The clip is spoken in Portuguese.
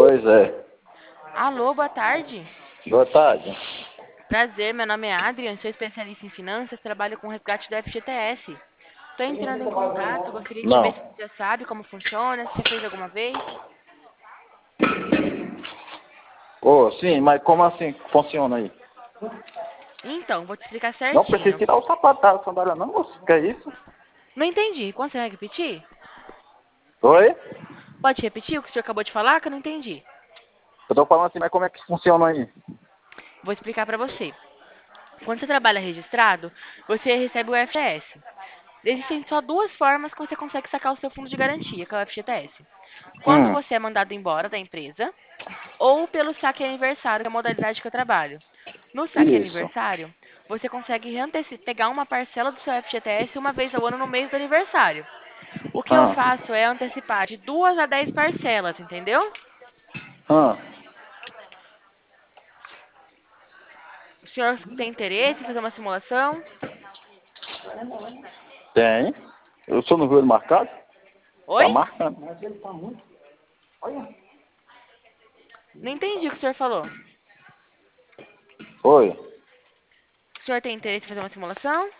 Pois é. Alô, boa tarde. Boa tarde. Prazer, meu nome é Adrian, sou especialista em finanças, trabalho com resgate do FGTS. Estou entrando em contato, gostaria de saber Não. se você já sabe como funciona, se já fez alguma vez. Ô, sim, mas como assim funciona aí? Então, vou te explicar Não precisa certinho. tirar o sapato da sandália não, moço. Que é isso? Não entendi, consegue repetir? Oi? Pode repetir o que o senhor acabou de falar, que eu não entendi. Eu tô falando assim, mas como é que funciona aí? Vou explicar para você. Quando você trabalha registrado, você recebe o FGTS. Existem só duas formas que você consegue sacar o seu fundo de garantia, que é o FGTS. Quando Hum, você é mandado embora da empresa, ou pelo saque aniversário, que é a modalidade que eu trabalho. No saque isso. aniversário, você consegue pegar uma parcela do seu FGTS uma vez ao ano no mês do aniversário. O que eu Ah, faço é antecipar de 2 a 10 parcelas, entendeu? ah. O senhor tem interesse em fazer uma simulação? Tem. Eu sou no viu ele marcado? Oi? Tá marcando. Não entendi o que o senhor falou. Oi. O senhor tem interesse em fazer uma simulação?